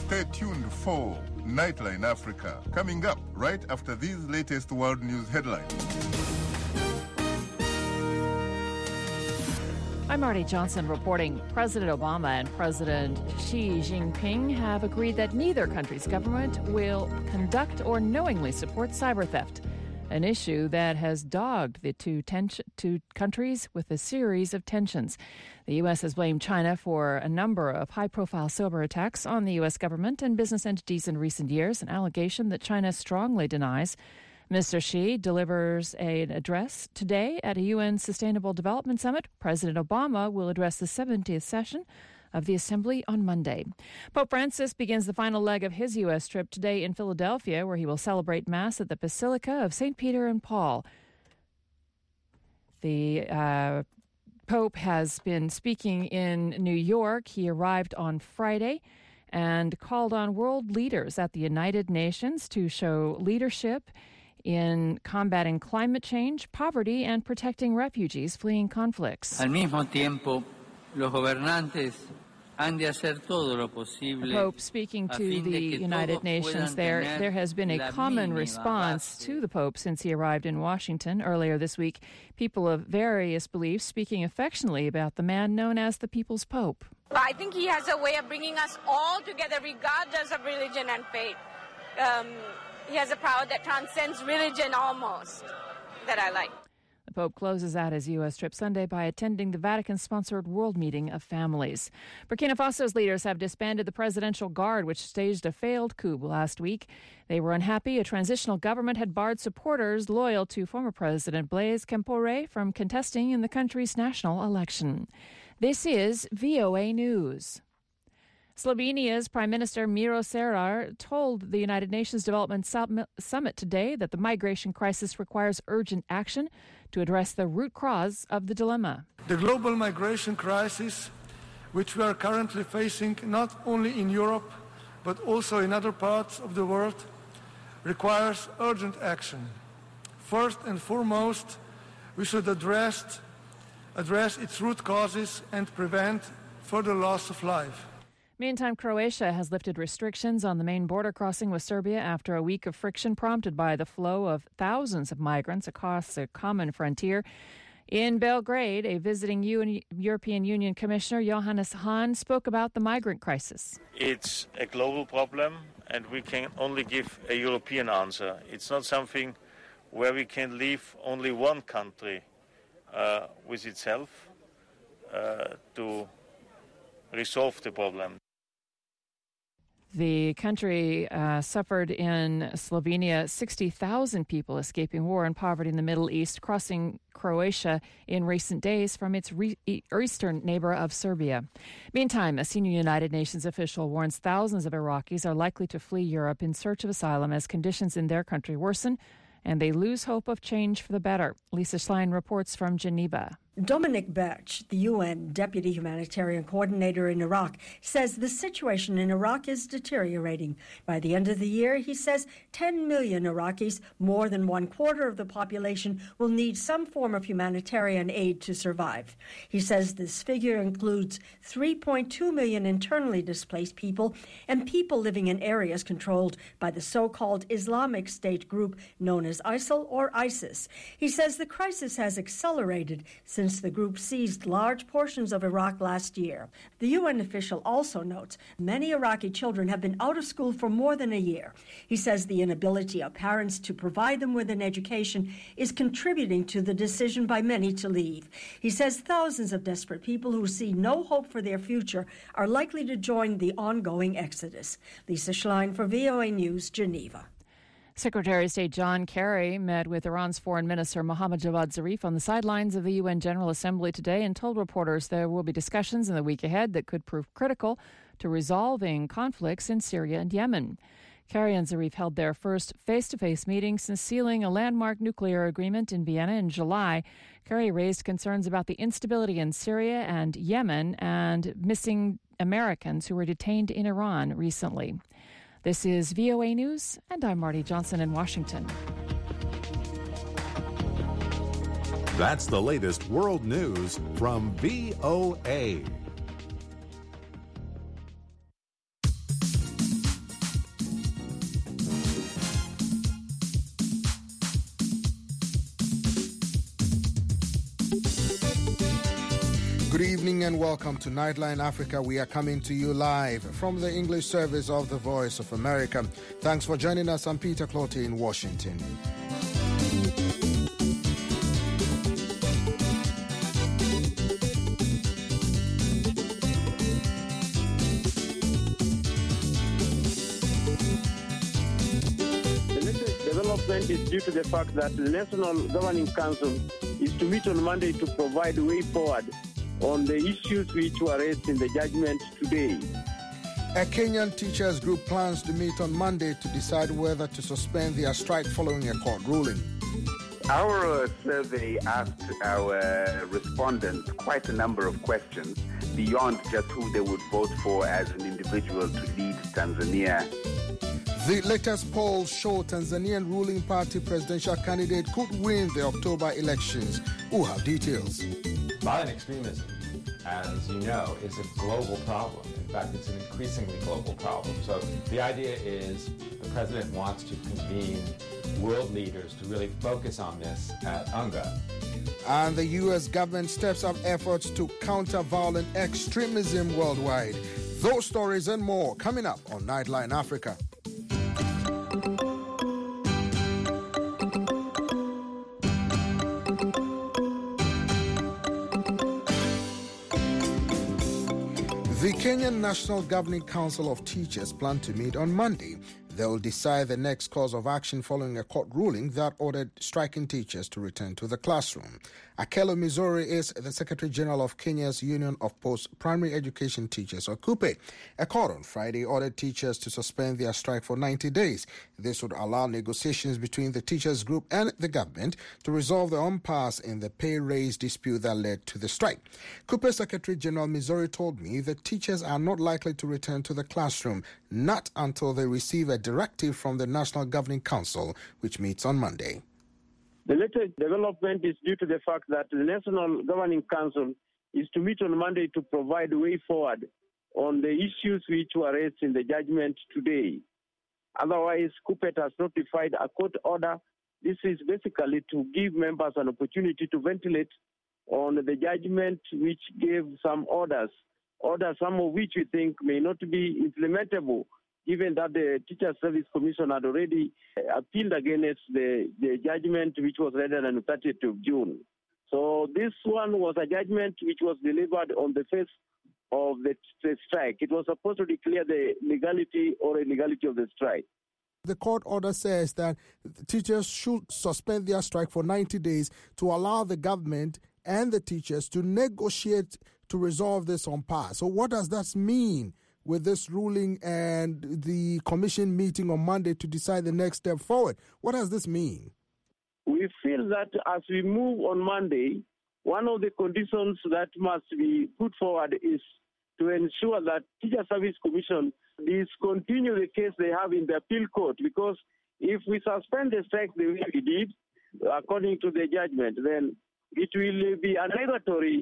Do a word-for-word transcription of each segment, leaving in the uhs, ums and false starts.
Stay tuned for Nightline Africa, coming up right after these latest world news headlines. I'm Marty Johnson reporting. President Obama and President Xi Jinping have agreed that neither country's government will conduct or knowingly support cyber theft, an issue that has dogged the two, ten- two countries with a series of tensions. The U S has blamed China for a number of high-profile cyber attacks on the U S government and business entities in recent years, an allegation that China strongly denies. Mister Xi delivers an address today at a U N Sustainable Development Summit. President Obama will address the seventieth session of the Assembly on Monday. Pope Francis begins the final leg of his U S trip today in Philadelphia, where he will celebrate Mass at the Basilica of Saint Peter and Paul. The uh, Pope has been speaking in New York. He arrived on Friday and called on world leaders at the United Nations to show leadership in combating climate change, poverty, and protecting refugees fleeing conflicts. Al mismo tiempo, los gobernantes han de hacer todo lo posible. The Pope speaking to the United Nations there, there has been a common response to the Pope since he arrived in Washington earlier this week. People of various beliefs speaking affectionately about the man known as the People's Pope. I think he has a way of bringing us all together regardless of religion and faith. Um, He has a power that transcends religion almost, that I like. The Pope closes out his U S trip Sunday by attending the Vatican-sponsored World Meeting of Families. Burkina Faso's leaders have disbanded the Presidential Guard, which staged a failed coup last week. They were unhappy a transitional government had barred supporters loyal to former President Blaise Compaoré from contesting in the country's national election. This is V O A News. Slovenia's Prime Minister Miro Cerar told the United Nations Development Summit today that the migration crisis requires urgent action to address the root cause of the dilemma. The global migration crisis, which we are currently facing not only in Europe but also in other parts of the world, requires urgent action. First and foremost, we should address, address its root causes and prevent further loss of life. Meantime, Croatia has lifted restrictions on the main border crossing with Serbia after a week of friction prompted by the flow of thousands of migrants across a common frontier. In Belgrade, a visiting U N- European Union Commissioner, Johannes Hahn, spoke about the migrant crisis. It's a global problem, and we can only give a European answer. It's not something where we can leave only one country uh, with itself uh, to resolve the problem. The country uh, suffered in Slovenia sixty thousand people escaping war and poverty in the Middle East, crossing Croatia in recent days from its re- eastern neighbor of Serbia. Meantime, a senior United Nations official warns thousands of Iraqis are likely to flee Europe in search of asylum as conditions in their country worsen and they lose hope of change for the better. Lisa Schlein reports from Geneva. Dominic Birch, the U N Deputy Humanitarian Coordinator in Iraq, says the situation in Iraq is deteriorating. By the end of the year, he says ten million Iraqis, more than one quarter of the population, will need some form of humanitarian aid to survive. He says this figure includes three point two million internally displaced people and people living in areas controlled by the so-called Islamic State group known as ISIL or ISIS. He says the crisis has accelerated since the group seized large portions of Iraq last year. The U N official also notes many Iraqi children have been out of school for more than a year. He says the inability of parents to provide them with an education is contributing to the decision by many to leave. He says thousands of desperate people who see no hope for their future are likely to join the ongoing exodus. Lisa Schlein for V O A News, Geneva. Secretary of State John Kerry met with Iran's Foreign Minister Mohammad Javad Zarif on the sidelines of the U N General Assembly today and told reporters there will be discussions in the week ahead that could prove critical to resolving conflicts in Syria and Yemen. Kerry and Zarif held their first face-to-face meeting since sealing a landmark nuclear agreement in Vienna in July. Kerry raised concerns about the instability in Syria and Yemen and missing Americans who were detained in Iran recently. This is V O A News, and I'm Marty Johnson in Washington. That's the latest world news from V O A. Good evening and welcome to Nightline Africa. We are coming to you live from the English service of the Voice of America. Thanks for joining us. I'm Peter Clottey in Washington. The latest development is due to the fact that the National Governing Council is to meet on Monday to provide a way forward on the issues which were raised in the judgment today. A Kenyan teachers group plans to meet on Monday to decide whether to suspend their strike following a court ruling. Our uh, survey asked our respondents quite a number of questions beyond just who they would vote for as an individual to lead Tanzania. The latest polls show Tanzanian ruling party presidential candidate could win the October elections. Who have details? Violent extremism, as you know, is a global problem. In fact, it's an increasingly global problem. So the idea is the president wants to convene world leaders to really focus on this at UNGA. And the U S government steps up efforts to counter violent extremism worldwide. Those stories and more coming up on Nightline Africa. The Kenyan National Governing Council of Teachers plan to meet on Monday. They will decide the next course of action following a court ruling that ordered striking teachers to return to the classroom. Akelo Mizori is the Secretary General of Kenya's Union of Post-Primary Education Teachers, or KUPE. A court on Friday ordered teachers to suspend their strike for ninety days. This would allow negotiations between the teachers group and the government to resolve the impasse in the pay raise dispute that led to the strike. KUPE Secretary General Mizori told me that teachers are not likely to return to the classroom, not until they receive a directive from the National Governing Council, which meets on Monday. The latest development is due to the fact that the National Governing Council is to meet on Monday to provide a way forward on the issues which were raised in the judgment today. Otherwise, KUPE has notified a court order. This is basically to give members an opportunity to ventilate on the judgment which gave some orders, orders some of which we think may not be implementable, given that the Teacher Service Commission had already appealed against the, the judgment which was rendered on the thirtieth of June. So this one was a judgment which was delivered on the face of the, the strike. It was supposed to declare the legality or illegality of the strike. The court order says that teachers should suspend their strike for ninety days to allow the government and the teachers to negotiate to resolve this impasse. So what does that mean with this ruling and the commission meeting on Monday to decide the next step forward? What does this mean? We feel that as we move on Monday, one of the conditions that must be put forward is to ensure that Teacher Service Commission discontinue the case they have in the appeal court, because if we suspend the strike the way we did, according to the judgment, then it will be annegatory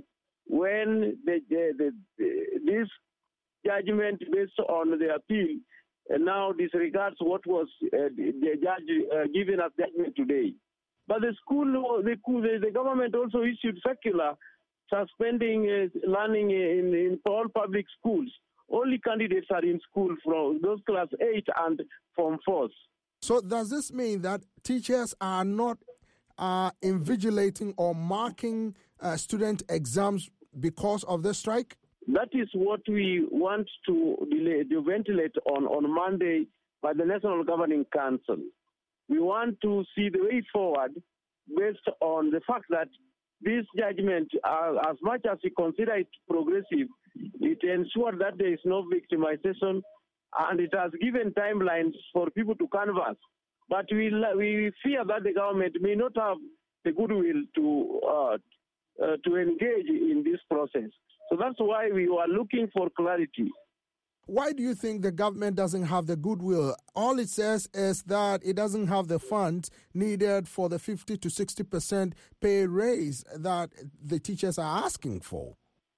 when the, the, the, the, this judgment based on the appeal and now disregards what was uh, the judge uh, given as judgment today. But the school, the, the government also issued circular suspending uh, learning in, in all public schools. Only candidates are in school from those class eight and form fours. So does this mean that teachers are not uh, invigilating or marking uh, student exams because of the strike? That is what we want to, delay, to ventilate on, on Monday by the National Governing Council. We want to see the way forward based on the fact that this judgment, uh, as much as we consider it progressive, it ensured that there is no victimization, and it has given timelines for people to canvass. But we, we fear that the government may not have the goodwill to, uh, uh, to engage in this process. So that's why we are looking for clarity. Why do you think the government doesn't have the goodwill? All it says is that it doesn't have the funds needed for the fifty to sixty percent pay raise that the teachers are asking for.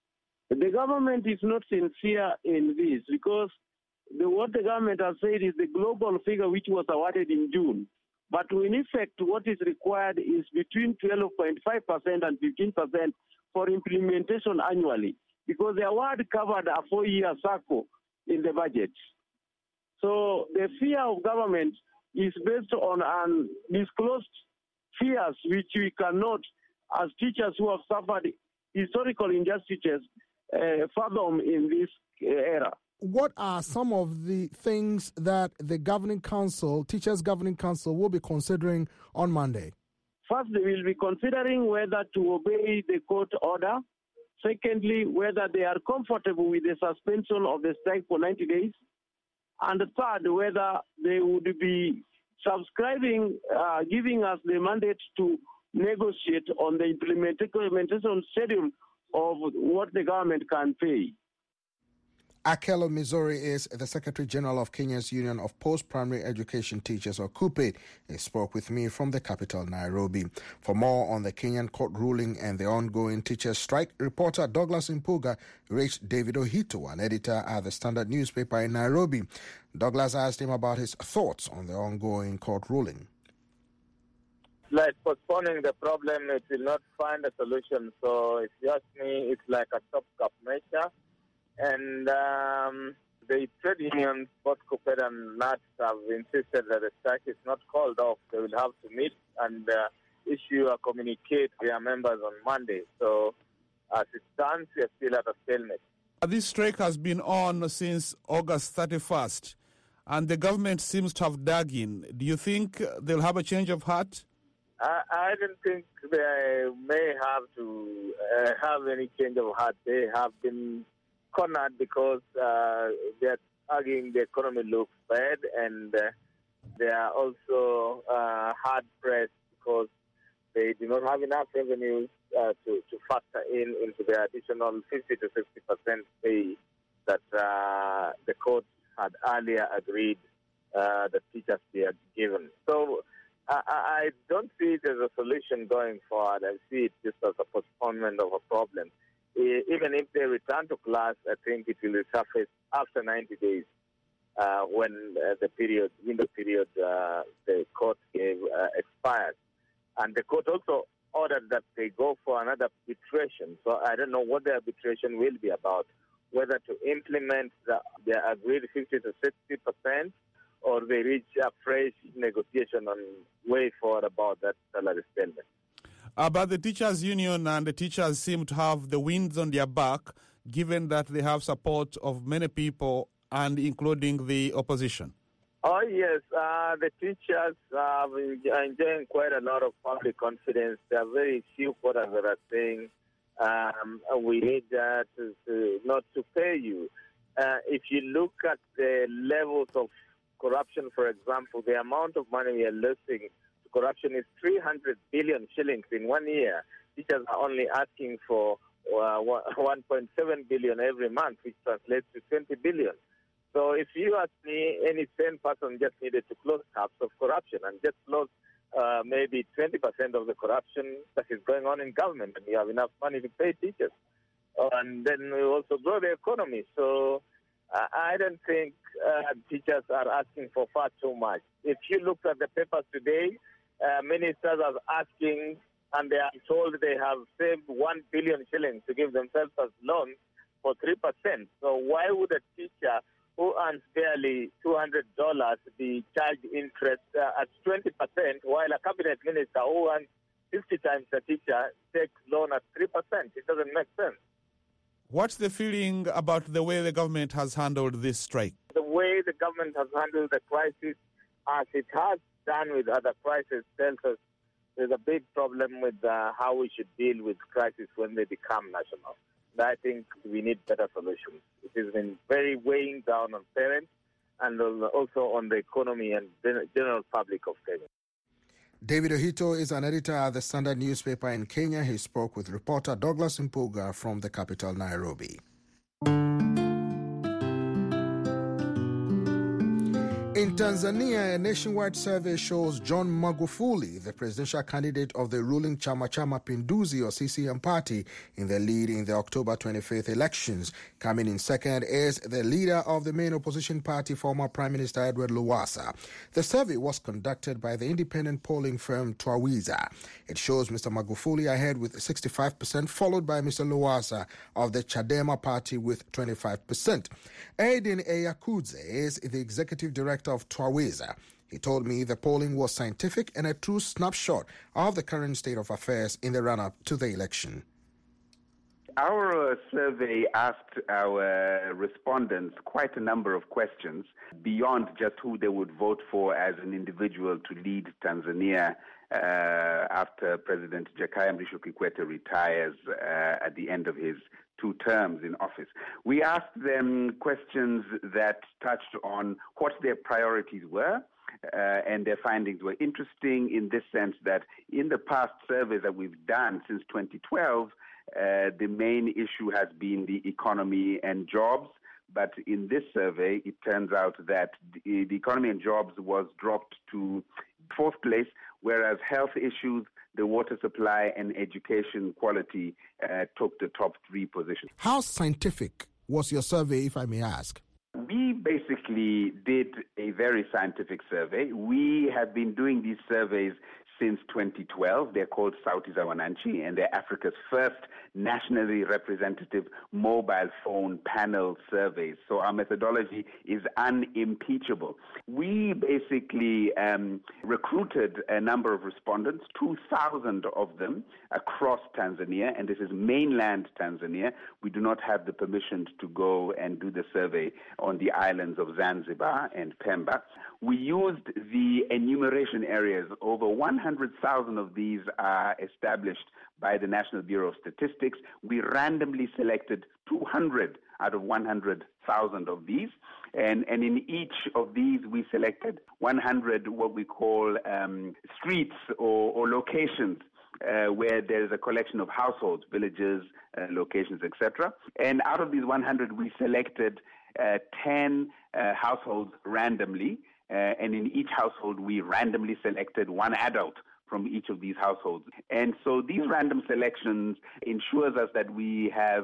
The government is not sincere in this, because the, what the government has said is the global figure which was awarded in June. But in effect, what is required is between twelve point five percent and fifteen percent for implementation annually, because the award covered a four-year cycle in the budget. So the fear of government is based on undisclosed fears which we cannot, as teachers who have suffered historical injustices, uh, fathom in this era. What are some of the things that the governing council, Teachers Governing Council, will be considering on Monday? First, they will be considering whether to obey the court order. Secondly, whether they are comfortable with the suspension of the strike for ninety days. And third, whether they would be subscribing, uh, giving us the mandate to negotiate on the implementation schedule of what the government can pay. Akelo Mizori is the Secretary General of Kenya's Union of Post-Primary Education Teachers, or KUPPET. He spoke with me from the capital, Nairobi. For more on the Kenyan court ruling and the ongoing teachers' strike, reporter Douglas Impuga reached David Ohito, an editor at the Standard newspaper in Nairobi. Douglas asked him about his thoughts on the ongoing court ruling. Like postponing the problem, it will not find a solution. So if you ask me, it's like a stopgap measure. And um, the trade unions, both KUPPET and N A T, have insisted that the strike is not called off. They will have to meet and uh, issue a communique to their members on Monday. So as it stands, we are still at a stalemate. This strike has been on since August thirty-first, and the government seems to have dug in. Do you think they'll have a change of heart? I, I don't think they may have to uh, have any change of heart. They have been cornered because uh, they're arguing the economy looks bad, and uh, they are also uh, hard-pressed because they do not have enough revenues uh, to, to factor in into the additional fifty to sixty percent pay that uh, the court had earlier agreed uh, that teachers be given. So I, I don't see it as a solution going forward. I see it just as a postponement of a problem. Even if they return to class, I think it will resurface after ninety days uh, when uh, the period, window period uh, the court gave uh, expired. And the court also ordered that they go for another arbitration. So I don't know what the arbitration will be about, whether to implement the, the agreed fifty to sixty percent or they reach a fresh negotiation on way forward about that salary statement. Uh, but the teachers' union and the teachers seem to have the winds on their back, given that they have support of many people, and including the opposition. Oh, yes. Uh, the teachers are enjoying quite a lot of public confidence. There are very few quarters that are saying, um, we need uh, to, to not to pay you. Uh, if you look at the levels of corruption, for example, the amount of money we are losing corruption is three hundred billion shillings in one year. Teachers are only asking for uh, one point seven billion every month, which translates to twenty billion. So if you ask me, any sane person just needed to close tabs of corruption and just close uh, maybe twenty percent of the corruption that is going on in government, and you have enough money to pay teachers. Uh, and then we also grow the economy. So uh, I don't think uh, teachers are asking for far too much. If you look at the papers today, Uh, ministers are asking, and they are told they have saved one billion shillings to give themselves as loans for three percent. So why would a teacher who earns barely two hundred dollars be charged interest uh, at twenty percent, while a cabinet minister who earns fifty times a teacher takes loan at three percent? It doesn't make sense. What's the feeling about the way the government has handled this strike? The way the government has handled the crisis, as it has done with other crises, tells us there's a big problem with uh, how we should deal with crises when they become national. But I think we need better solutions. It has been very weighing down on parents and also on the economy and general public of Kenya. David Ohito is an editor at the Standard newspaper in Kenya. He spoke with reporter Douglas Impuga from the capital, Nairobi. In Tanzania, a nationwide survey shows John Magufuli, the presidential candidate of the ruling Chama cha Mapinduzi or C C M party, in the lead in the October twenty-fifth elections. Coming in second is the leader of the main opposition party, former Prime Minister Edward Lowassa. The survey was conducted by the independent polling firm Twawiza. It shows Mister Magufuli ahead with sixty-five percent, followed by Mister Lowassa of the Chadema party with twenty-five percent. Aiden Eyakudze is the executive director of Twawiza. He told me the polling was scientific and a true snapshot of the current state of affairs in the run-up to the election. Our uh, survey asked our respondents quite a number of questions beyond just who they would vote for as an individual to lead Tanzania uh, after President Jakaya Mrisho Kikwete retires uh, at the end of his two terms in office. We asked them questions that touched on what their priorities were, uh, and their findings were interesting in this sense that in the past surveys that we've done since twenty twelve, uh, the main issue has been the economy and jobs. But in this survey, it turns out that the, the economy and jobs was dropped to fourth place, whereas health issues, the water supply, and education quality uh, took the top three positions. How scientific was your survey, if I may ask? We basically did a very scientific survey. We have been doing these surveys since twenty twelve. They're called Sauti za Wananchi, and they're Africa's first nationally representative mobile phone panel surveys. So our methodology is unimpeachable. We basically um, recruited a number of respondents, two thousand of them across Tanzania, and this is mainland Tanzania. We do not have the permission to go and do the survey on the islands of Zanzibar and Pemba. We used the enumeration areas. Over one hundred thousand of these are established by the National Bureau of Statistics. We randomly selected two hundred out of one hundred thousand of these. And, and in each of these, we selected one hundred what we call um, streets or, or locations uh, where there's a collection of households, villages, uh, locations, et cetera. And out of these one hundred, we selected uh, ten uh, households randomly. Uh, and in each household, we randomly selected one adult from each of these households. And so these random selections ensures us that we have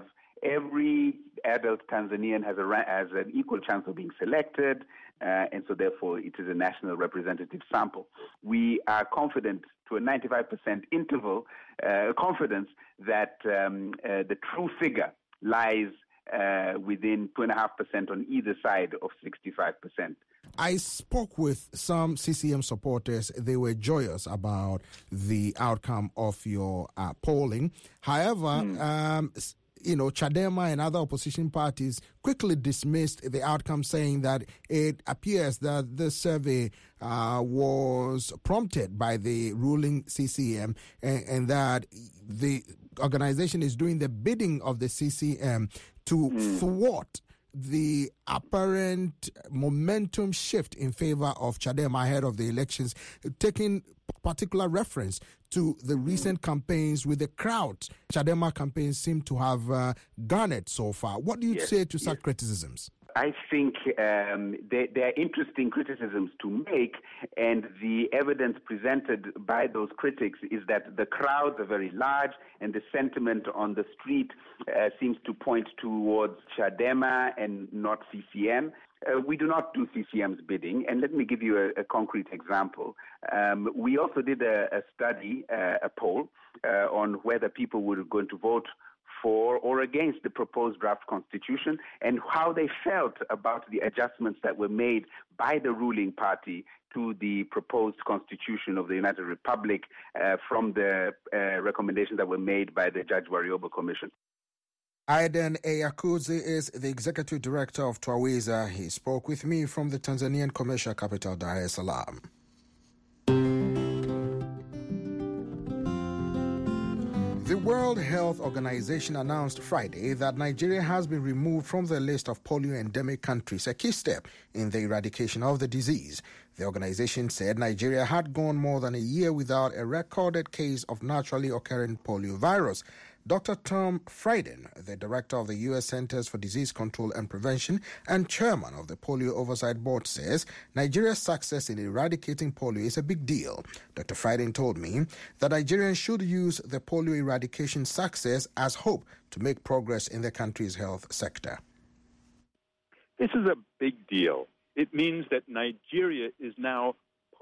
every adult Tanzanian has, a, has an equal chance of being selected, uh, and so therefore it is a national representative sample. We are confident to a ninety-five percent interval, uh, confidence that um, uh, the true figure lies uh, within two point five percent on either side of sixty-five percent. I spoke with some C C M supporters. They were joyous about the outcome of your uh, polling. However, mm. um, you know, Chadema and other opposition parties quickly dismissed the outcome, saying that it appears that the survey uh, was prompted by the ruling C C M and, and that the organization is doing the bidding of the C C M to mm. thwart the apparent momentum shift in favor of Chadema ahead of the elections, taking particular reference to the recent campaigns with the crowd Chadema campaigns seem to have uh, garnered so far. What do you yes, say to such yes. criticisms? I think um, they, they're interesting criticisms to make, and the evidence presented by those critics is that the crowds are very large, and the sentiment on the street uh, seems to point towards Chadema and not C C M. Uh, we do not do C C M's bidding, and let me give you a, a concrete example. Um, we also did a, a study, uh, a poll, uh, on whether people were going to vote for or against the proposed draft constitution and how they felt about the adjustments that were made by the ruling party to the proposed constitution of the United Republic uh, from the uh, recommendations that were made by the Judge Warioba Commission. Aiden Eyakudze is the executive director of Twawiza. He spoke with me from the Tanzanian commercial capital, Dar es Salaam. The World Health Organization announced Friday that Nigeria has been removed from the list of polio-endemic countries, a key step in the eradication of the disease. The organization said Nigeria had gone more than a year without a recorded case of naturally occurring polio virus. Doctor Tom Frieden, the director of the U S Centers for Disease Control and Prevention and chairman of the Polio Oversight Board, says Nigeria's success in eradicating polio is a big deal. Doctor Frieden told me that Nigerians should use the polio eradication success as hope to make progress in the country's health sector. This is a big deal. It means that Nigeria is now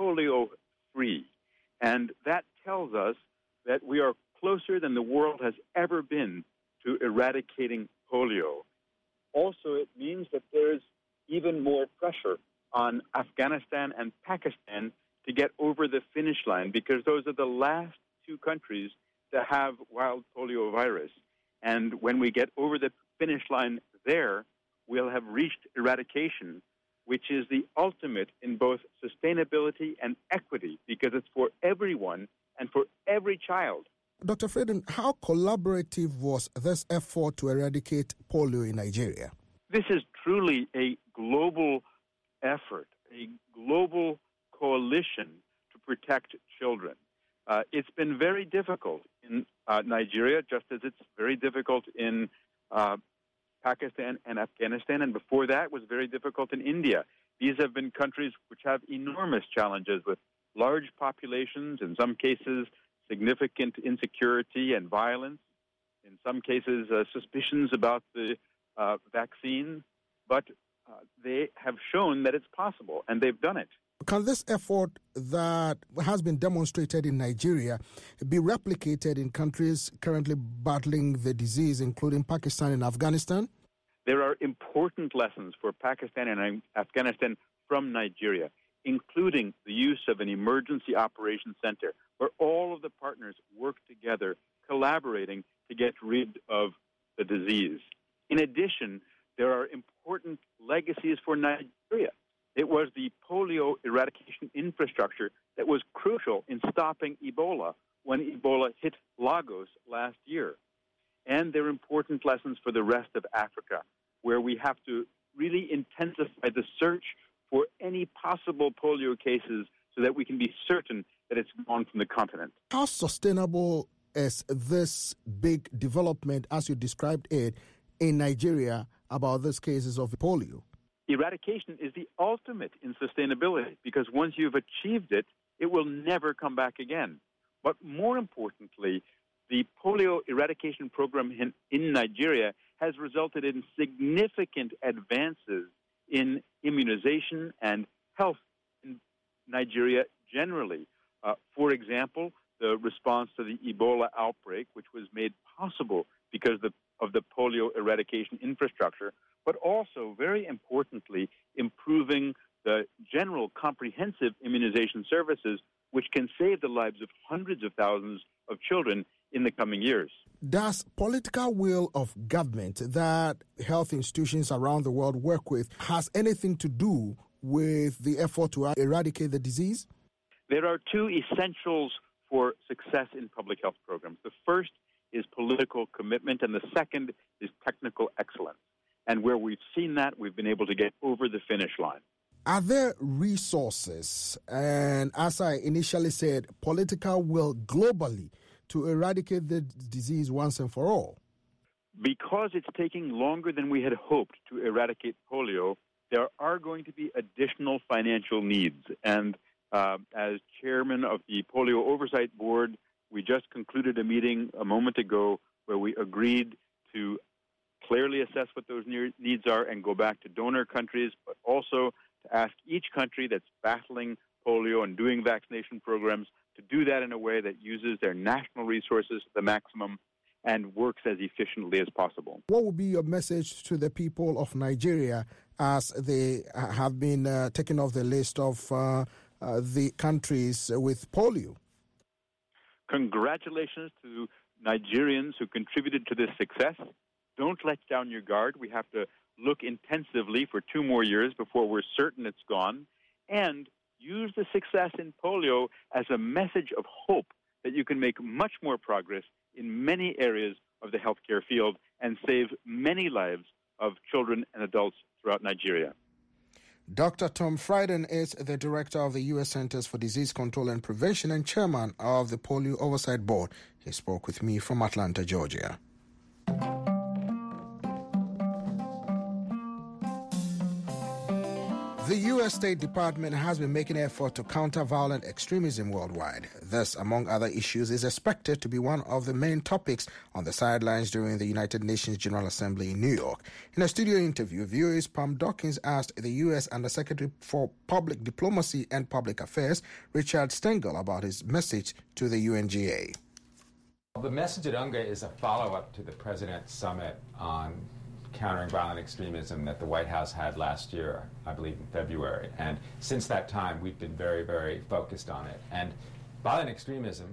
polio-free, and that tells us that we are closer than the world has ever been to eradicating polio. Also, it means that there is even more pressure on Afghanistan and Pakistan to get over the finish line, because those are the last two countries to have wild polio virus. And when we get over the finish line there, we'll have reached eradication, which is the ultimate in both sustainability and equity, because it's for everyone and for every child. Doctor Frieden, how collaborative was this effort to eradicate polio in Nigeria? This is truly a global effort, a global coalition to protect children. Uh, it's been very difficult in uh, Nigeria, just as it's very difficult in uh, Pakistan and Afghanistan, and before that was very difficult in India. These have been countries which have enormous challenges with large populations, in some cases significant insecurity and violence, in some cases uh, suspicions about the uh, vaccine, but uh, they have shown that it's possible, and they've done it. Can this effort that has been demonstrated in Nigeria be replicated in countries currently battling the disease, including Pakistan and Afghanistan? There are important lessons for Pakistan and Afghanistan from Nigeria, including the use of an emergency operations center where all of the partners work together, collaborating to get rid of the disease. In addition, there are important legacies for Nigeria. It was the polio eradication infrastructure that was crucial in stopping Ebola when Ebola hit Lagos last year. And there are important lessons for the rest of Africa, where we have to really intensify the search for any possible polio cases so that we can be certain that it's gone from the continent. How sustainable is this big development, as you described it, in Nigeria about these cases of polio? Eradication is the ultimate in sustainability, because once you've achieved it, it will never come back again. But more importantly, the polio eradication program in, in Nigeria has resulted in significant advances in immunization and health in Nigeria generally. Uh, for example, the response to the Ebola outbreak, which was made possible because the, of the polio eradication infrastructure, but also, very importantly, improving the general comprehensive immunization services, which can save the lives of hundreds of thousands of children in the coming years. Does political will of government that health institutions around the world work with has anything to do with the effort to eradicate the disease? There are two essentials for success in public health programs. The first is political commitment, and the second is technical excellence. And where we've seen that, we've been able to get over the finish line. Are there resources, and as I initially said, political will globally to eradicate the disease once and for all? Because it's taking longer than we had hoped to eradicate polio, there are going to be additional financial needs. And uh, as chairman of the Polio Oversight Board, we just concluded a meeting a moment ago where we agreed to clearly assess what those needs are and go back to donor countries, but also to ask each country that's battling polio and doing vaccination programs to do that in a way that uses their national resources to the maximum and works as efficiently as possible. What would be your message to the people of Nigeria as they have been uh, taken off the list of uh, uh, the countries with polio? Congratulations to Nigerians who contributed to this success. Don't let down your guard. We have to look intensively for two more years before we're certain it's gone. And use the success in polio as a message of hope that you can make much more progress in many areas of the healthcare field and save many lives of children and adults throughout Nigeria. Doctor Tom Frieden is the director of the U S Centers for Disease Control and Prevention and chairman of the Polio Oversight Board. He spoke with me from Atlanta, Georgia. The U S State Department has been making an effort to counter violent extremism worldwide. This, among other issues, is expected to be one of the main topics on the sidelines during the United Nations General Assembly in New York. In a studio interview, V O A's Pam Dawkins asked the U S Undersecretary for Public Diplomacy and Public Affairs, Richard Stengel, about his message to the U N G A. The message at UNGA is a follow-up to the President's Summit on countering violent extremism that the White House had last year, I believe in February. And since that time, we've been very, very focused on it. And violent extremism,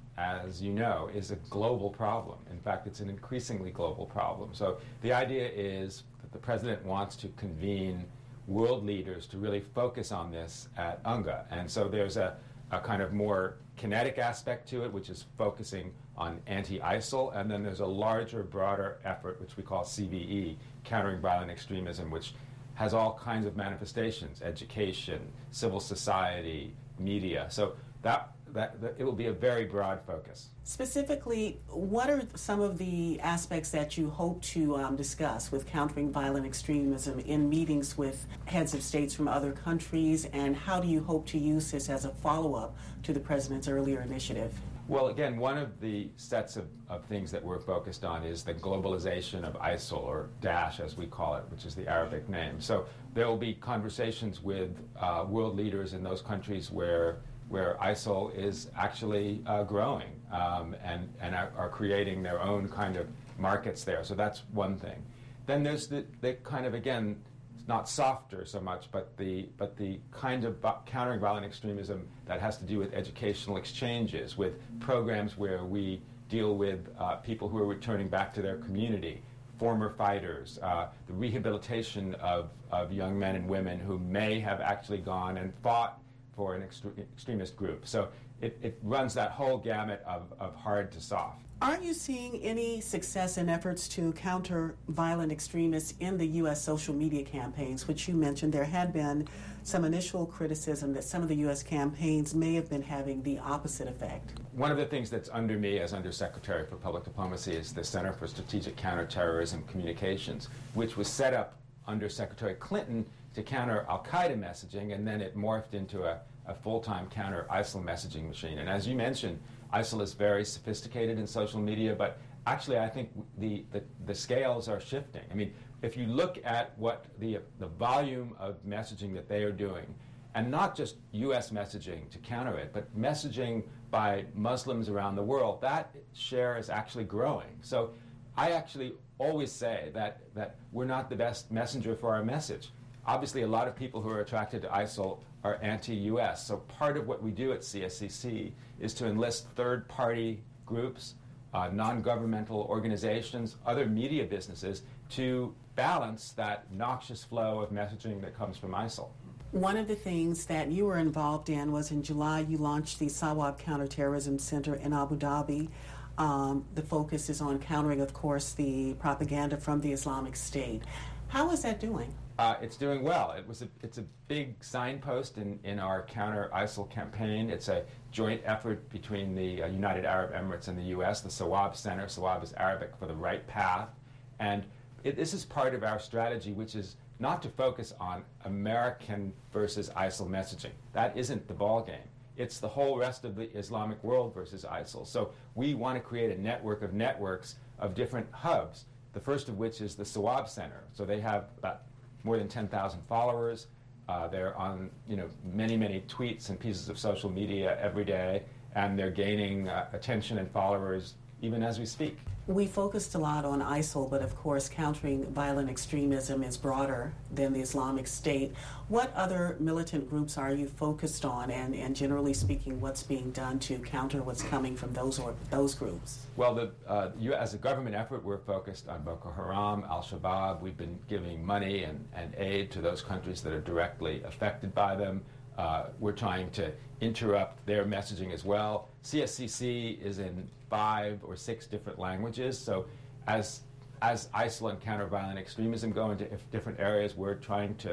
as you know, is a global problem. In fact, it's an increasingly global problem. So the idea is that the President wants to convene world leaders to really focus on this at UNGA. And so there's a, a kind of more kinetic aspect to it, which is focusing on anti-I S I L, and then there's a larger, broader effort, which we call C V E, Countering Violent Extremism, which has all kinds of manifestations: education, civil society, media. So that, that, that it will be a very broad focus. Specifically, what are some of the aspects that you hope to um, discuss with countering violent extremism in meetings with heads of states from other countries, and how do you hope to use this as a follow-up to the President's earlier initiative? Well, again, one of the sets of, of things that we're focused on is the globalization of I S I L, or DAESH as we call it, which is the Arabic name. So there will be conversations with uh, world leaders in those countries where where I S I L is actually uh, growing um, and, and are, are creating their own kind of markets there. So that's one thing. Then there's the, the kind of, again, not softer so much, but the but the kind of countering violent extremism that has to do with educational exchanges, with programs where we deal with uh, people who are returning back to their community, former fighters, uh, the rehabilitation of, of young men and women who may have actually gone and fought for an extre- extremist group. So it, it runs that whole gamut of, of hard to soft. Are you seeing any success in efforts to counter violent extremists in the U S social media campaigns, which you mentioned? There had been some initial criticism that some of the U S campaigns may have been having the opposite effect. One of the things that's under me as Undersecretary for Public Diplomacy is the Center for Strategic Counterterrorism Communications, which was set up under Secretary Clinton to counter al-Qaeda messaging, and then it morphed into a, a full-time counter-I S I L messaging machine. And as you mentioned, I S I L is very sophisticated in social media, but actually I think the, the, the scales are shifting. I mean, if you look at what the, the volume of messaging that they are doing, and not just U S messaging to counter it, but messaging by Muslims around the world, that share is actually growing. So I actually always say that, that we're not the best messenger for our message. Obviously, a lot of people who are attracted to I S I L are anti-U S. So part of what we do at C S C C is to enlist third-party groups, uh, non-governmental organizations, other media businesses to balance that noxious flow of messaging that comes from I S I L. One of the things that you were involved in was in July you launched the SAWAB Counterterrorism Center in Abu Dhabi. Um, the focus is on countering, of course, the propaganda from the Islamic State. How is that doing? Uh, it's doing well. It was a, it's a big signpost in, in our counter I S I L campaign. It's a joint effort between the uh, United Arab Emirates and the U S, the SAWAB Center. SAWAB is Arabic for the right path. And it, this is part of our strategy, which is not to focus on American versus I S I L messaging. That isn't the ballgame. It's the whole rest of the Islamic world versus I S I L. So we want to create a network of networks of different hubs, the first of which is the SAWAB Center. So they have about more than ten thousand followers. Uh, they're on, you know, many, many tweets and pieces of social media every day, and they're gaining uh, attention and followers even as we speak. We focused a lot on I S I L, but of course countering violent extremism is broader than the Islamic State. What other militant groups are you focused on, and, and generally speaking, what's being done to counter what's coming from those or those groups? Well, the, uh, you, as a government effort, we're focused on Boko Haram, Al-Shabaab. We've been giving money and, and aid to those countries that are directly affected by them. Uh, we're trying to interrupt their messaging as well. C S C C is in five or six different languages, so as as I S I L and counter-violent extremism go into different areas, we're trying to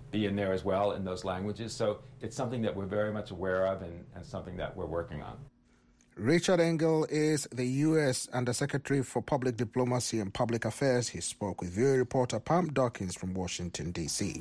be in there as well in those languages. So it's something that we're very much aware of and, and something that we're working on. Richard Engel is the U S Undersecretary for Public Diplomacy and Public Affairs. He spoke with V O A reporter Pam Dawkins from Washington, D C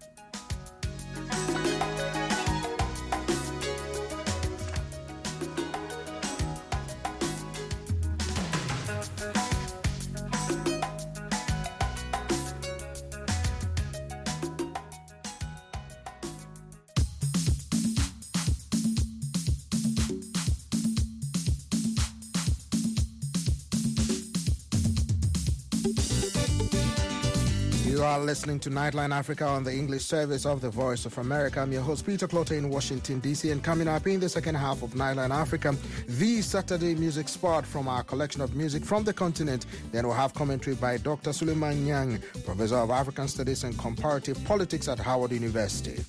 You are listening to Nightline Africa on the English service of the Voice of America. I'm your host, Peter Clotter in Washington, D C And coming up in the second half of Nightline Africa, the Saturday music spot from our collection of music from the continent. Then we'll have commentary by Doctor Suleiman Nyang, Professor of African Studies and Comparative Politics at Howard University.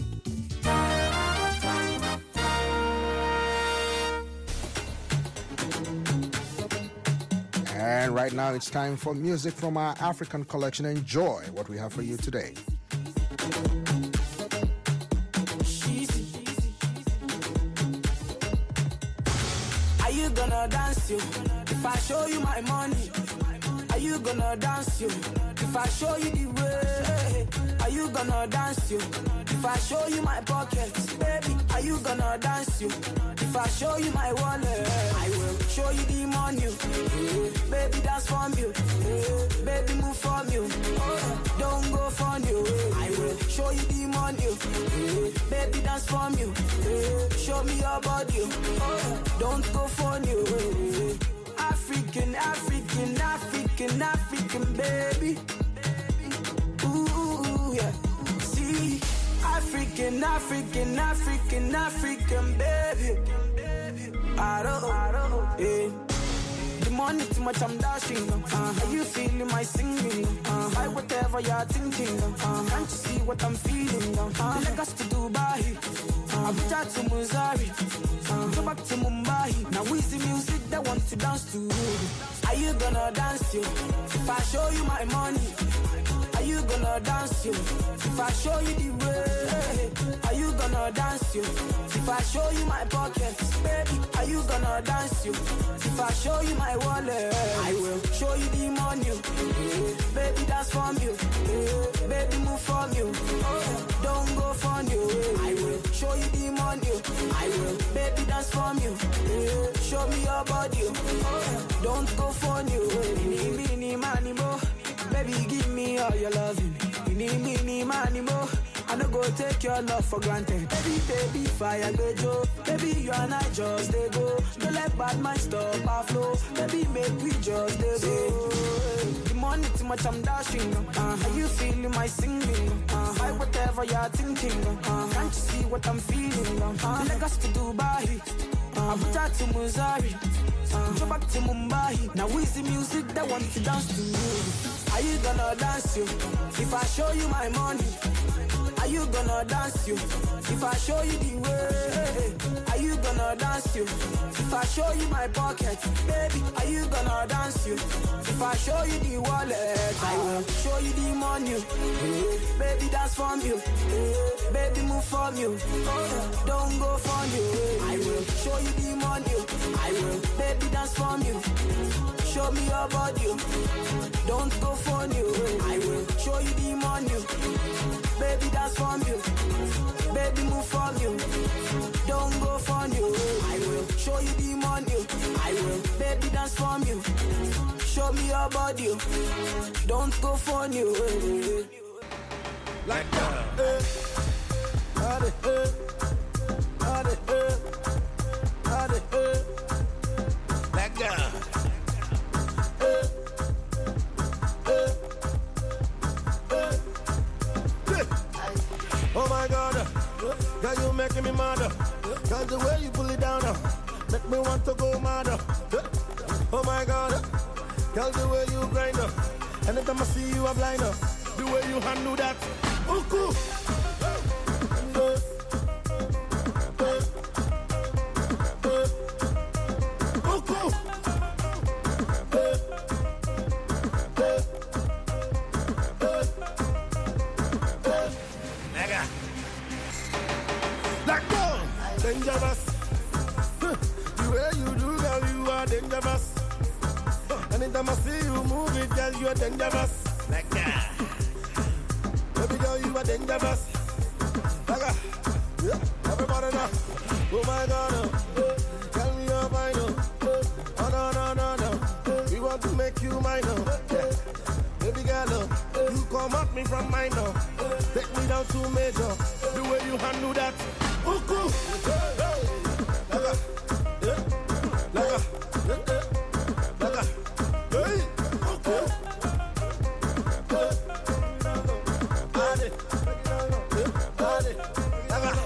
And right now it's time for music from our African collection. Enjoy what we have for you today. Are you gonna dance you if I show you my money? Are you gonna dance you if I show you the way? Are you gonna dance you if I show you my pockets? Baby, are you gonna dance you if I show you my wallet? I will show you the money. Baby, dance for you. Baby, move for you. Don't go for you. I will show you the money. Baby, dance for you. Show me your body. Don't go for you. African, African, African, African, baby. Ooh, yeah. See, African, African, African, African, baby. I don't, I don't, yeah. The money too much, I'm dashing. Uh, are you feeling my singing? Uh, buy whatever you're thinking. Uh, can't you see what I'm feeling? Uh, Lagos to Dubai, uh, Abuja to Missouri, uh, go back to Mumbai. Now who's the music that want to dance to? Are you gonna dance you if I show you my money? Are you gonna dance you if I show you the way? Are you gonna dance you if I show you my pockets? Baby, are you gonna dance you if I show you my wallet? I will show you the money. Baby, dance from you. Baby, move from you. Don't go from you. I will show you the money. I will. Baby, dance from you. Show me your body. Don't go from you. Mini, mini, money, more. Baby, give me all your loving. Mini, mini, money, more. I don't go take your love for granted. Baby, baby, fire go Joe. Baby, you and I just they go. Don't let bad mind stop our flow. Baby, make we just they go. The money too much, I'm dashing. Uh, are you feeling my singing? Uh, buy whatever you're thinking. Uh, can't you see what I'm feeling? Uh, Lagos to Dubai, uh, Abuja to Missouri, uh, go back to Mumbai. Now who's the music that want to dance to you? Are you gonna dance you if I show you my money? Are you gonna dance you if I show you the way? Are you gonna dance you if I show you my pocket? Baby, are you gonna dance you if I show you the wallet? I will show you the money. Baby, dance from you. Baby, move from you. Don't go from you. I will show you the money. I will. Baby, dance from you. Show me your body. Don't go for you. I will show you the money. Baby, dance from you. Baby, move from you. Don't go from you. I will show you the money. I will. Baby, dance from you. Show me your body. Don't go from you. Like that. Hey. Howdy, hey. Howdy, hey. Howdy, hey. Like that. Oh my God, girl, you making me mad. Cause the way you pull it down, make me want to go mad. Oh my God, girl, the way you grind up. Anytime I see you, I'm blind up. The way you handle that. Ooh, cool. dangerous. The way you do, girl, you are dangerous. Anytime I see you move it, girl, you are dangerous. Like that. Baby girl, you are dangerous. Like that. Yeah. Everybody now. Oh my God, oh. Tell me your mind, oh. Oh no, no, no, no. We want to make you mine, oh. Yeah. Baby girl, oh. You come at me from mine, oh. Take me down to major. The way you handle that. Ooh, cool. Hey, hey. Like that. Yeah. Like that. Yeah. Like that. Hey. Okay. Ade. Ade. Like that.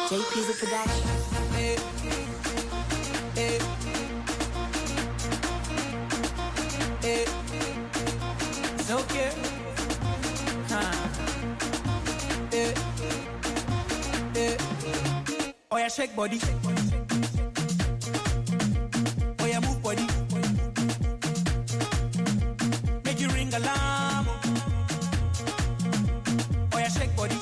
J P's a production. Hey, hey, hey. It's okay. Huh. Hey, hey. Oh yeah, shake body. Oh yeah, move body. Make you ring alarm. Oh yeah, shake body.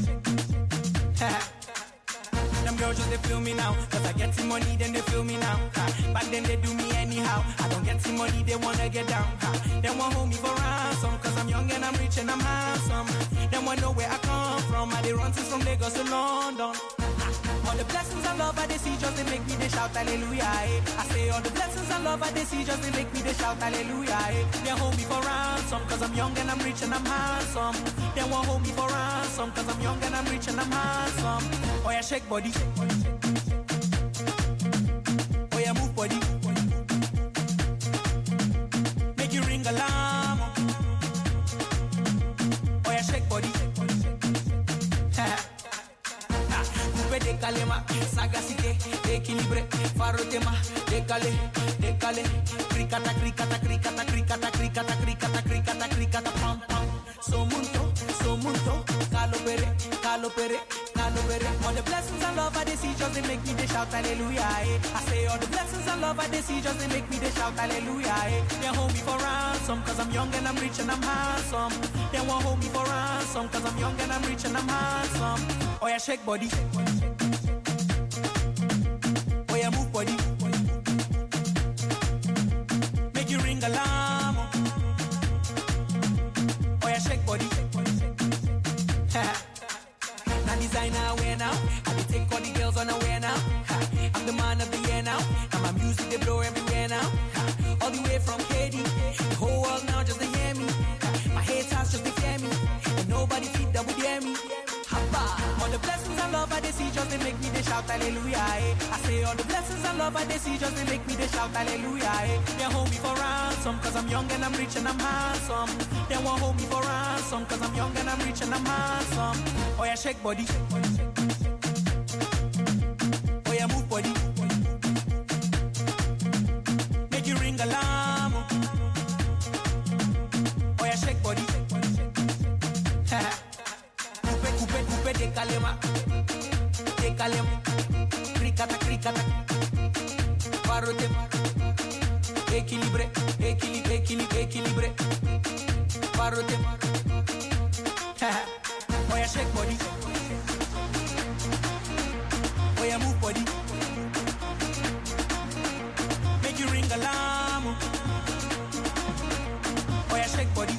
Them girls just they feel me now, cause I get some money, then they feel me now. Ha. Back then they do me anyhow. I don't get some money, they wanna get down. Ha. They want hold me for ransom, cause I'm young and I'm rich and I'm handsome. They want know where I come from. I they run since from Lagos to London. All the blessings and love I they see just they make me they shout hallelujah. Eh. I say all the blessings and love I they see just they make me they shout hallelujah. Eh. They hold me for ransom cause I'm young and I'm rich and I'm handsome. They won't hold me for ransom cause I'm young and I'm rich and I'm handsome. Oh yeah, shake body. Oh yeah, move body. Make you ring alarm. Oh yeah, shake body. Décalema, sagacité, équilibré, farotema, décalé, décalé, cricata, cricata, cricata, cricata, cricata, cricata, cricata, cricata, pam, pam, somunto, somunto, calopere, calopere, calopere. All the blessings and love I they see just they make me they shout hallelujah. Eh. I say all the blessings and love I they see just they make me they shout hallelujah. Eh. They hold me for ransom cause I'm young and I'm rich and I'm handsome. They won't hold me for ransom cause I'm young and I'm rich and I'm handsome. Oh yeah, shake body. Oh yeah, move body. Make you ring alarm. Oh yeah, shake body. Now designer wear now. I be take all the girls on a wear now. I'm the man of the year now. And my music they blow everywhere now. All the way from Haiti, the whole world now just to hear me. My haters just to fear me, and nobody feed double dare me. All the blessings and love I they see just they make me they shout hallelujah. Eh. I say all the blessings and love I they see just they make me they shout hallelujah. Eh. They hold me for ransom cause I'm young and I'm rich and I'm handsome. They won't hold me for ransom cause I'm young and I'm rich and I'm handsome. Oh yeah, shake body. Oh yeah, move body. Make you ring alarm. Oh yeah, shake body. Décalema, décalema, cricata, cricata, farotema, équilibré, équilibré, équilibré, équilibré, farotema. Oh yeah, shake body. Oh yeah, move body. Make you ring alarm. Oh yeah, shake body.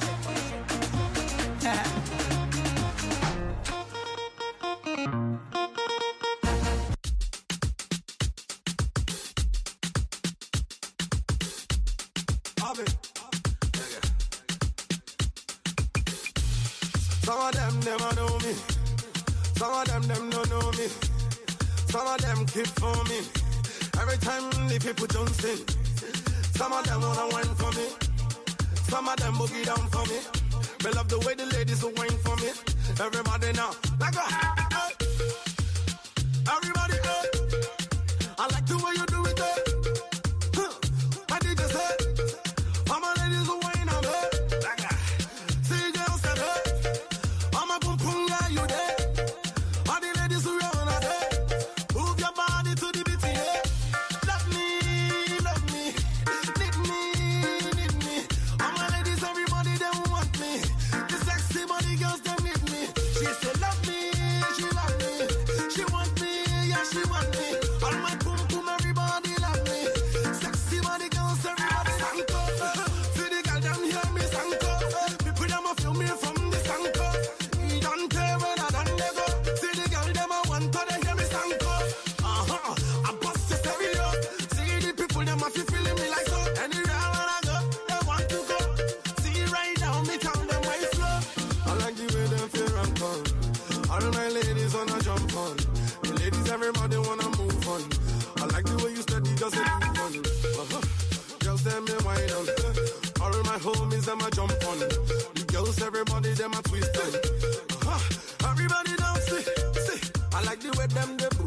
Some of them never know me. Some of them them don't know me. Some of them keep for me. Every time the people don't sing. Some of them wanna wine for me. Some of them boogie down for me. They love the way the ladies will wine for me. Everybody now, like a hey. Everybody, hey. I like the way you do it, hey. Huh. I did just say, all my ladies will wine on me. Like a see girls said, hey. I'm a boom boom guy, you there. All the ladies who run on there. Move your body to the beat, yeah. Love me, love me. Need me, need me. All my ladies, everybody, they want me. The sexy body girls, they need me. She said, love me, she love me. She want me, yeah, she want me. All my boom boom, everybody love me. Sexy body girls, everybody sanko. See the girl, them hear me sanko. People, them a feel me from the sanko. He don't care when I done they go. See the girl, them a want to they hear me sanko. Uh-huh, I bust the stereo. See the people, them a feel feeling me like so. Anywhere when I go, they want to go. See right now, me tell them why slow. I like the way them feel and come. All my ladies wanna jump on. The ladies, everybody wanna move on. I like the way you steady, just a move on. Uh-huh. Girls, them me wide on. All my homies, them a jump on. The girls, everybody, them a twist on. Uh-huh. Everybody down, see, see. I like the way them they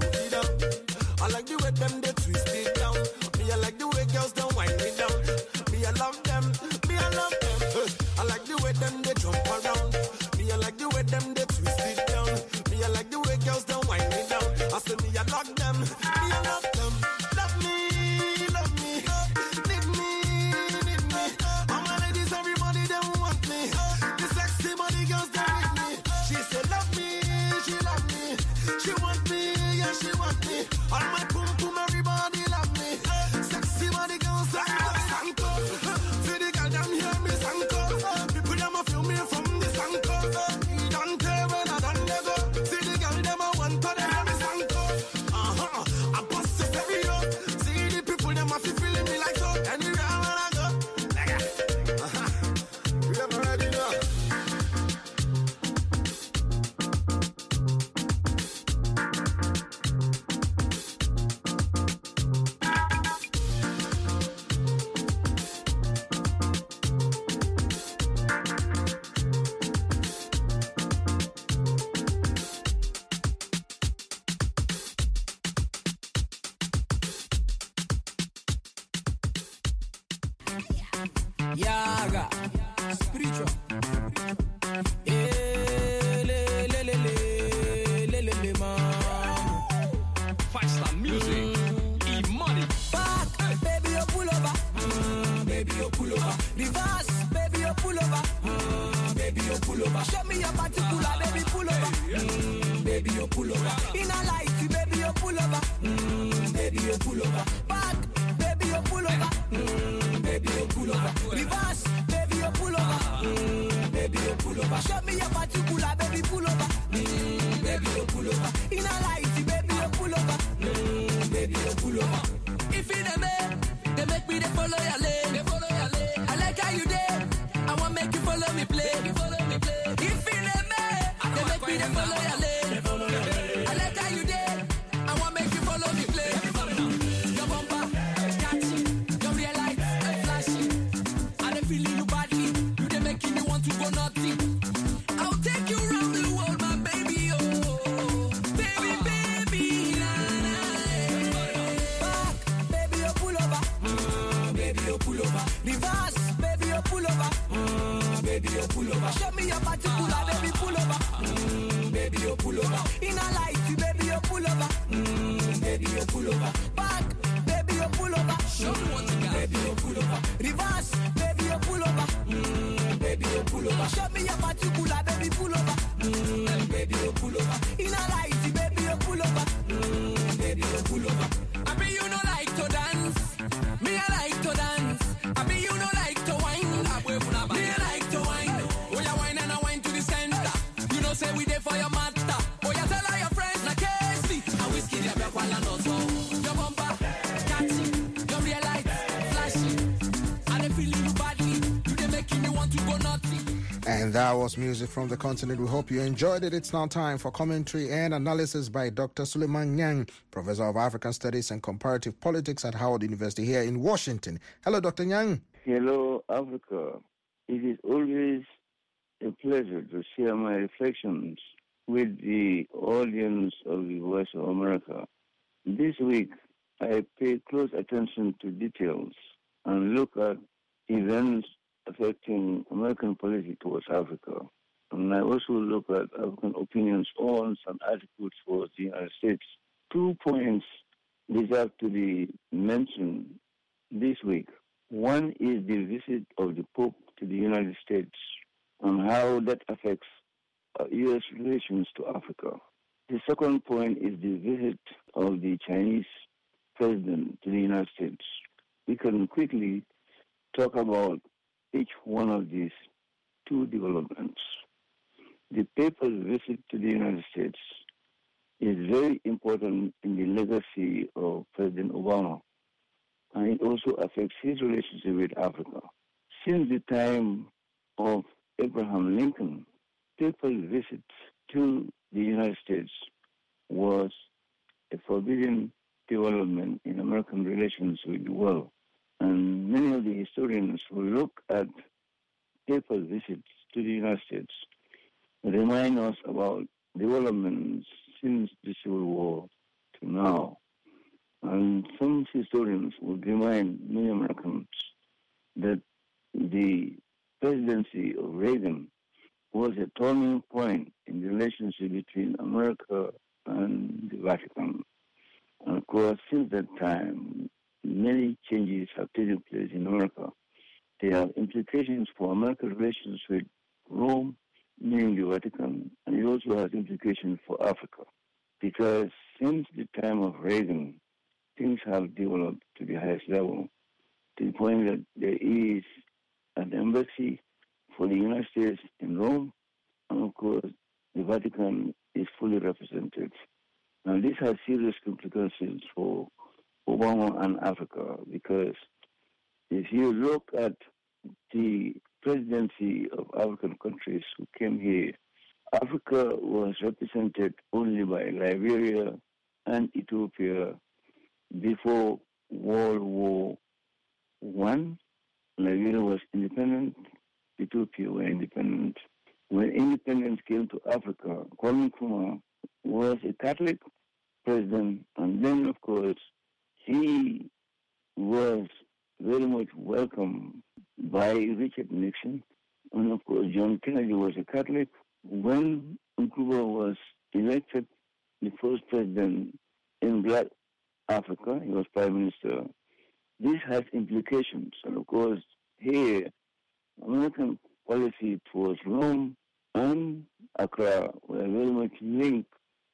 like the way them they twist it down. Me I like the way girls don't wind it down. Me I love them, me I love them. I like the way them they jump around. Me I like the way them they twist it down. Me I like the way girls don't wind it down. I say me I love them, me I love them. Love me, love me, need me, need me. All my ladies, everybody them want me. The sexy body girls they need me. She said love me, she love me, she want me, yeah she want me. All my pum pum everybody love me. Sexy body girls I love Sanko. See the girl them hear me Sanko. People them a feel me from the Sanko. He don't care when I done they go. See the girl them a want to them hear me Sanko. Uh huh. I bust the stereo. See the people them a feel feeling me like so. Anywhere when I go, uh huh. You ever ready now? Yaga, spiritual. Eh, le, le, le, le, le, le, le, man. Five-star music, E-money. Back, baby, you pull over. Uh, baby, you pull over. Reverse, baby, you pull over. Uh, baby, you pull over. Show me your particular, baby, pull over. Mm, baby, you pull over. In a light, baby, you pull over. Mm, baby, you pull over. Back, baby, you pull over. Mm, baby, you pull over. Reverse, baby, you pull over. Mm, baby, you pull over. Show me your particular, baby, pull over. Mm, baby, you pull over. In a light, baby, you pull over. Mm, baby, you pull over. If in a man, they make me they follow your lane. They follow your lane. I like how you did. I want make you follow me play. You follow me play. If in a man, they make me they follow your lane. They follow your lane. I like how you did. I want make you follow me play. Your bumper, catchy, your real light, flashy. I don't feel you badly. You they making me want to go naughty. I'll take you around the world, my baby, oh, baby, baby, na na. Back, baby, you pull over. Mm, baby, you pull over. Reverse, baby, you pull over. Mm, baby, you pull over. Show me your particular, baby, pull over. Mm, baby, you pull over. In a light, baby, you pull over. Mm, baby, you pull over. Back, baby, you pull over. Show me what you got. Baby, you pull over. Reverse, baby, you pull over. Mm, baby, you pull over. Show me your particular, baby, pull over. Mm, baby, you pull over. In a light, baby, you pull over. Mm, baby, you pull over. I be you no like to dance. Me I like to dance. I be you no like to wine. Me I like to wine. Oh ya wine and I wine to the center. You know say we there for your matter. Oh ya tell all your friends na Casey. I whiskey there back while I know so. Your bumper, catchy, your real light, flashy. I dey feel you badly. You dey making me want to go naughty. And that was music from the continent. We hope you enjoyed it. It's now time for commentary and analysis by Doctor Suleiman Nyang, Professor of African Studies and Comparative Politics at Howard University here in Washington. Hello, Doctor Nyang. Hello, Africa. It is always a pleasure to share my reflections with the audience of the Voice of America. This week, I pay close attention to details and look at events affecting American policy towards Africa. And I also look at African opinions on some articles towards the United States. Two points deserve to be mentioned this week. One is the visit of the Pope to the United States and how that affects uh, U S relations to Africa. The second point is the visit of the Chinese president to the United States. We can quickly talk about each one of these two developments. The papal visit to the United States is very important in the legacy of President Obama, and it also affects his relationship with Africa. Since the time of Abraham Lincoln, papal visits to the United States was a forbidden development in American relations with the world. And many of the historians who look at papal visits to the United States remind us about developments since the Civil War to now. And some historians would remind many Americans that the presidency of Reagan was a turning point in the relationship between America and the Vatican. And of course, since that time, many changes have taken place in America. They have implications for American relations with Rome, meaning the Vatican, and it also has implications for Africa. Because since the time of Reagan, things have developed to the highest level, to the point that there is an embassy for the United States in Rome, and of course, the Vatican is fully represented. Now, this has serious implications for Obama and Africa, because if you look at the presidency of African countries who came here, Africa was represented only by Liberia and Ethiopia before World War One. Liberia was independent, Ethiopia were independent. When independence came to Africa, Kwame Nkrumah was a Catholic president, and then, of course, he was very much welcomed by Richard Nixon, and of course, John Kennedy was a Catholic. When Nkrumah was elected the first president in Black Africa, he was prime minister. This has implications, and of course, here, American policy towards Rome and Accra were very much linked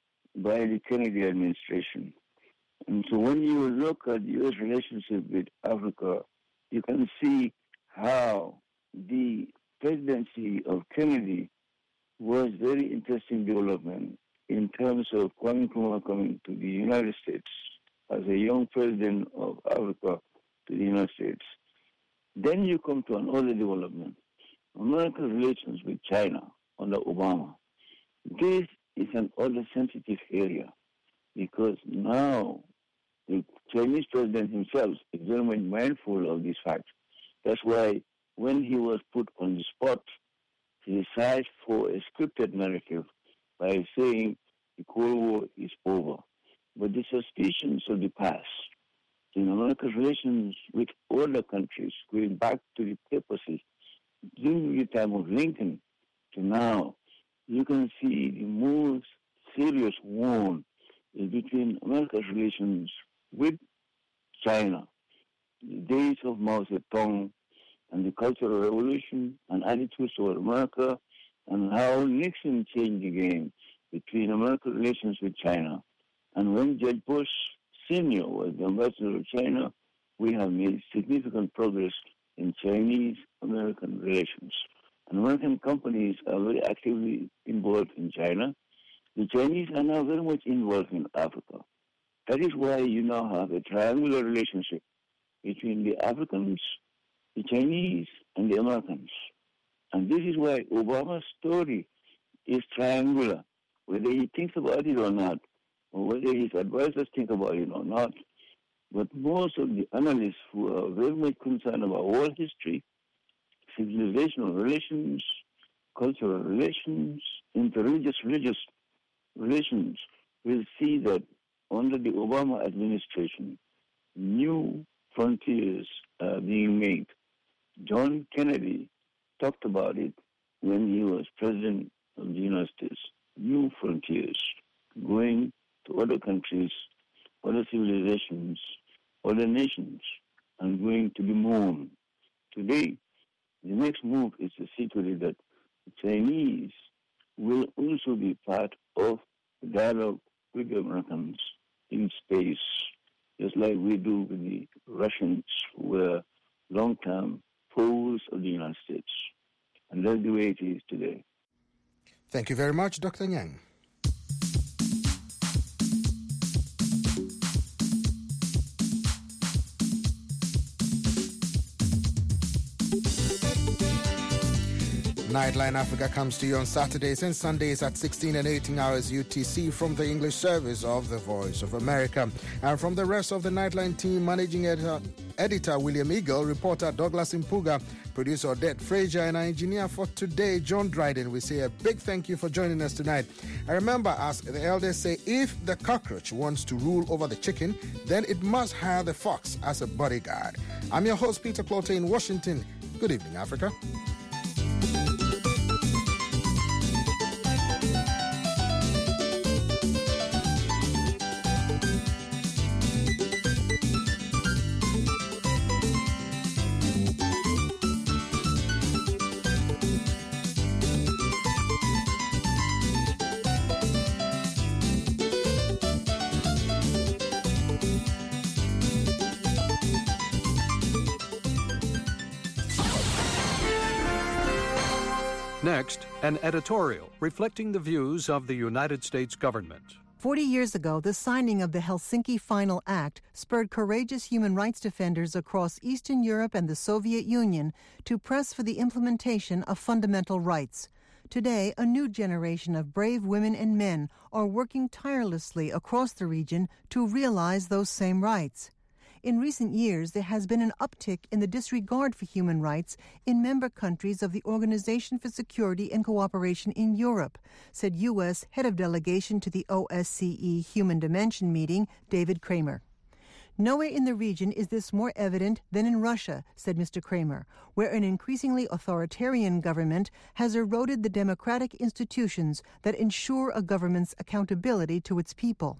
by the Kennedy administration. And so when you look at the U S relationship with Africa, you can see how the presidency of Kennedy was very interesting development in terms of Kwame Nkrumah coming to the United States as a young president of Africa to the United States. Then you come to another development, American relations with China under Obama. This is an other sensitive area because now the Chinese president himself is very much mindful of this fact. That's why when he was put on the spot, he decided for a scripted narrative by saying the Cold War is over. But the suspicions of the past in America's relations with other countries, going back to the papacy, during the time of Lincoln to now, you can see the most serious wound is between America's relations with China. The days of Mao Zedong and the Cultural Revolution and attitudes toward America, and how Nixon changed the game between American relations with China. And when George Bush Senior was the ambassador of China, we have made significant progress in Chinese-American relations. And American companies are very actively involved in China. The Chinese are now very much involved in Africa. That is why you now have a triangular relationship between the Africans, the Chinese, and the Americans. And this is why Obama's story is triangular, whether he thinks about it or not, or whether his advisors think about it or not. But most of the analysts who are very much concerned about world history, civilizational relations, cultural relations, interreligious religious relations, will see that under the Obama administration, new frontiers are being made. John Kennedy talked about it when he was president of the United States. New frontiers, going to other countries, other civilizations, other nations, and going to the moon. Today, the next move is to see to it that the Chinese will also be part of the dialogue with the Americans in space, just like we do with the Russians, who were long-term foes of the United States. And that's the way it is today. Thank you very much, Doctor Nyang. Nightline Africa comes to you on Saturdays and Sundays at sixteen and eighteen hours U T C from the English service of the Voice of America. And from the rest of the Nightline team, managing editor, editor William Eagle, reporter Douglas Impuga, producer Odette Frazier, and our engineer for today, John Dryden. We say a big thank you for joining us tonight. And remember, as the elders say, if the cockroach wants to rule over the chicken, then it must have the fox as a bodyguard. I'm your host, Peter Clote in Washington. Good evening, Africa. Next, an editorial reflecting the views of the United States government. Forty years ago, the signing of the Helsinki Final Act spurred courageous human rights defenders across Eastern Europe and the Soviet Union to press for the implementation of fundamental rights. Today, a new generation of brave women and men are working tirelessly across the region to realize those same rights. In recent years, there has been an uptick in the disregard for human rights in member countries of the Organization for Security and Cooperation in Europe, said U S Head of Delegation to the O S C E Human Dimension meeting, David Kramer. Nowhere in the region is this more evident than in Russia, said Mister Kramer, where an increasingly authoritarian government has eroded the democratic institutions that ensure a government's accountability to its people.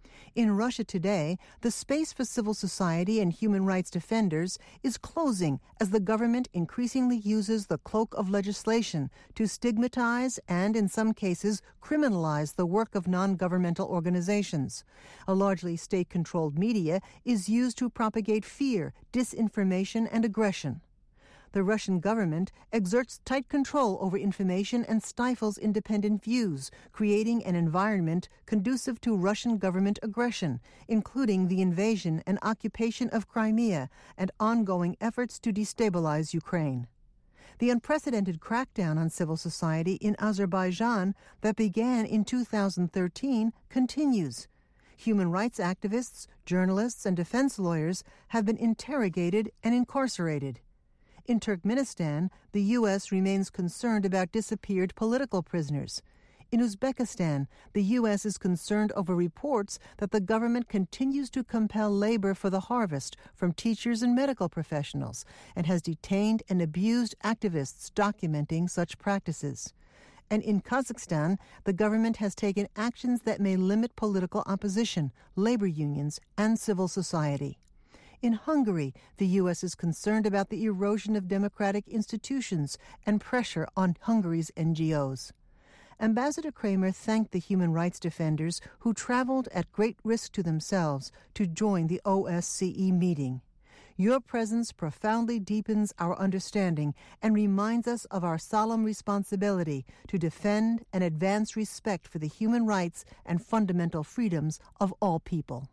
In Russia today, the space for civil society and human rights defenders is closing as the government increasingly uses the cloak of legislation to stigmatize and, in some cases, criminalize the work of non-governmental organizations. A largely state-controlled media is used to propagate fear, disinformation, and aggression. The Russian government exerts tight control over information and stifles independent views, creating an environment conducive to Russian government aggression, including the invasion and occupation of Crimea and ongoing efforts to destabilize Ukraine. The unprecedented crackdown on civil society in Azerbaijan that began in two thousand thirteen continues. Human rights activists, journalists, and defense lawyers have been interrogated and incarcerated. In Turkmenistan, the U S remains concerned about disappeared political prisoners. In Uzbekistan, the U S is concerned over reports that the government continues to compel labor for the harvest from teachers and medical professionals and has detained and abused activists documenting such practices. And in Kazakhstan, the government has taken actions that may limit political opposition, labor unions, and civil society. In Hungary, the U S is concerned about the erosion of democratic institutions and pressure on Hungary's N G Os. Ambassador Kramer thanked the human rights defenders who traveled at great risk to themselves to join the O S C E meeting. Your presence profoundly deepens our understanding and reminds us of our solemn responsibility to defend and advance respect for the human rights and fundamental freedoms of all people.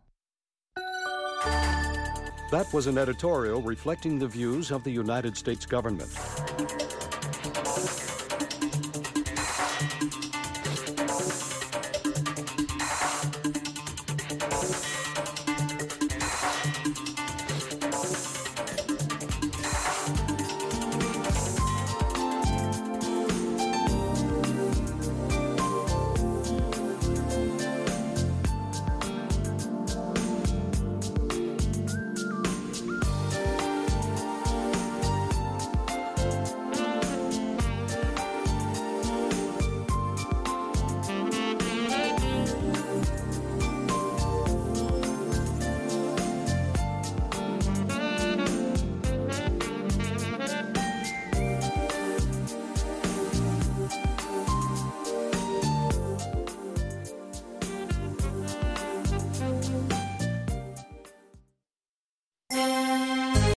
That was an editorial reflecting the views of the United States government.